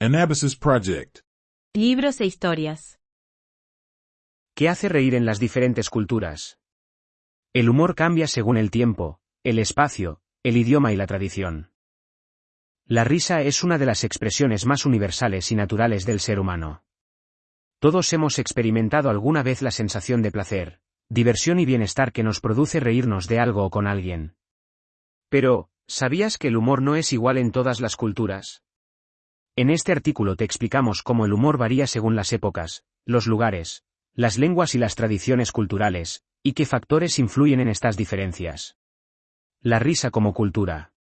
Anabasis Project. Libros e historias. ¿Qué hace reír en las diferentes culturas? El humor cambia según el tiempo, el espacio, el idioma y la tradición. La risa es una de las expresiones más universales y naturales del ser humano. Todos hemos experimentado alguna vez la sensación de placer, diversión y bienestar que nos produce reírnos de algo o con alguien. Pero, ¿sabías que el humor no es igual en todas las culturas? En este artículo te explicamos cómo el humor varía según las épocas, los lugares, las lenguas y las tradiciones culturales, y qué factores influyen en estas diferencias. La risa como cultura.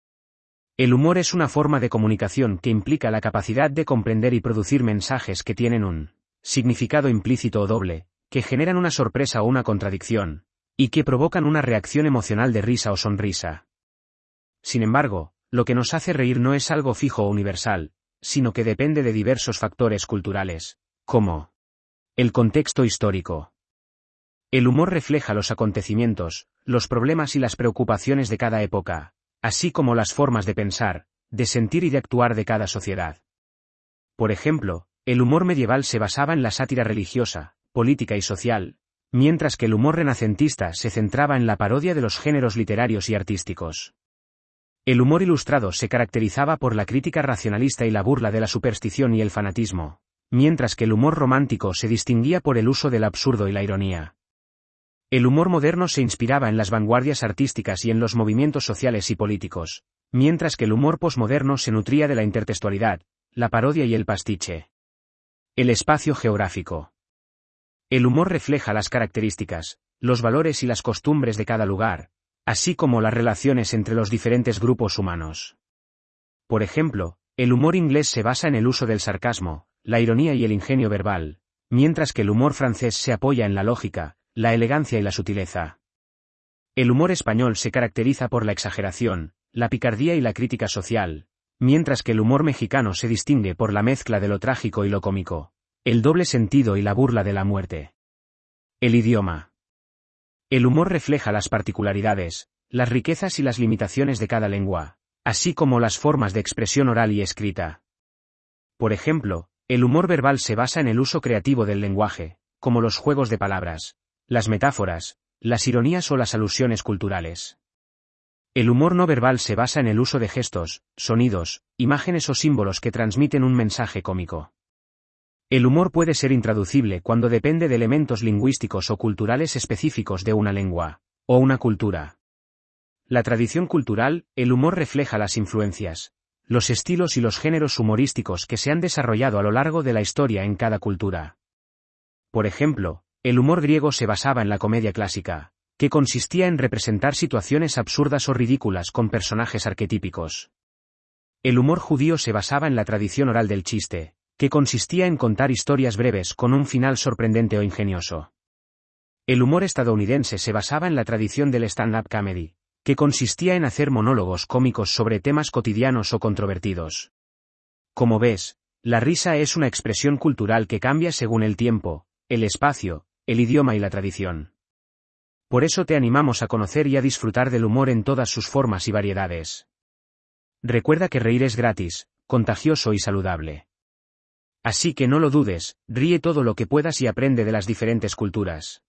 El humor es una forma de comunicación que implica la capacidad de comprender y producir mensajes que tienen un significado implícito o doble, que generan una sorpresa o una contradicción, y que provocan una reacción emocional de risa o sonrisa. Sin embargo, lo que nos hace reír no es algo fijo o universal, sino que depende de diversos factores culturales, como el contexto histórico. El humor refleja los acontecimientos, los problemas y las preocupaciones de cada época, así como las formas de pensar, de sentir y de actuar de cada sociedad. Por ejemplo, el humor medieval se basaba en la sátira religiosa, política y social, mientras que el humor renacentista se centraba en la parodia de los géneros literarios y artísticos. El humor ilustrado se caracterizaba por la crítica racionalista y la burla de la superstición y el fanatismo, mientras que el humor romántico se distinguía por el uso del absurdo y la ironía. El humor moderno se inspiraba en las vanguardias artísticas y en los movimientos sociales y políticos, mientras que el humor posmoderno se nutría de la intertextualidad, la parodia y el pastiche. El espacio geográfico. El humor refleja las características, los valores y las costumbres de cada lugar, así como las relaciones entre los diferentes grupos humanos. Por ejemplo, el humor inglés se basa en el uso del sarcasmo, la ironía y el ingenio verbal, mientras que el humor francés se apoya en la lógica, la elegancia y la sutileza. El humor español se caracteriza por la exageración, la picardía y la crítica social, mientras que el humor mexicano se distingue por la mezcla de lo trágico y lo cómico, el doble sentido y la burla de la muerte. El idioma. El humor refleja las particularidades, las riquezas y las limitaciones de cada lengua, así como las formas de expresión oral y escrita. Por ejemplo, el humor verbal se basa en el uso creativo del lenguaje, como los juegos de palabras, las metáforas, las ironías o las alusiones culturales. El humor no verbal se basa en el uso de gestos, sonidos, imágenes o símbolos que transmiten un mensaje cómico. El humor puede ser intraducible cuando depende de elementos lingüísticos o culturales específicos de una lengua, o una cultura. La tradición cultural, el humor refleja las influencias, los estilos y los géneros humorísticos que se han desarrollado a lo largo de la historia en cada cultura. Por ejemplo, el humor griego se basaba en la comedia clásica, que consistía en representar situaciones absurdas o ridículas con personajes arquetípicos. El humor judío se basaba en la tradición oral del chiste, que consistía en contar historias breves con un final sorprendente o ingenioso. El humor estadounidense se basaba en la tradición del stand-up comedy, que consistía en hacer monólogos cómicos sobre temas cotidianos o controvertidos. Como ves, la risa es una expresión cultural que cambia según el tiempo, el espacio, el idioma y la tradición. Por eso te animamos a conocer y a disfrutar del humor en todas sus formas y variedades. Recuerda que reír es gratis, contagioso y saludable. Así que no lo dudes, ríe todo lo que puedas y aprende de las diferentes culturas.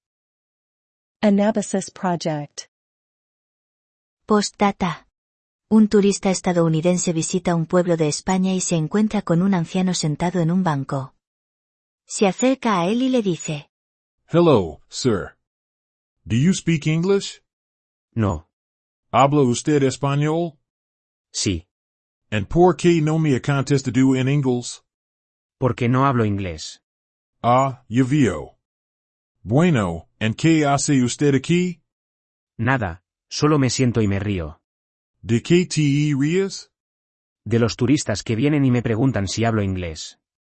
Anabasis Project. Postdata. Un turista estadounidense visita un pueblo de España y se encuentra con un anciano sentado en un banco. Se acerca a él y le dice: Hello, sir. Do you speak English? No. ¿Habla usted español? Sí. ¿And por qué no me contesta en inglés? Porque no hablo inglés. Ah, ya veo. Bueno, ¿en qué hace usted aquí? Nada, solo me siento y me río. ¿De qué te ríes? De los turistas que vienen y me preguntan si hablo inglés.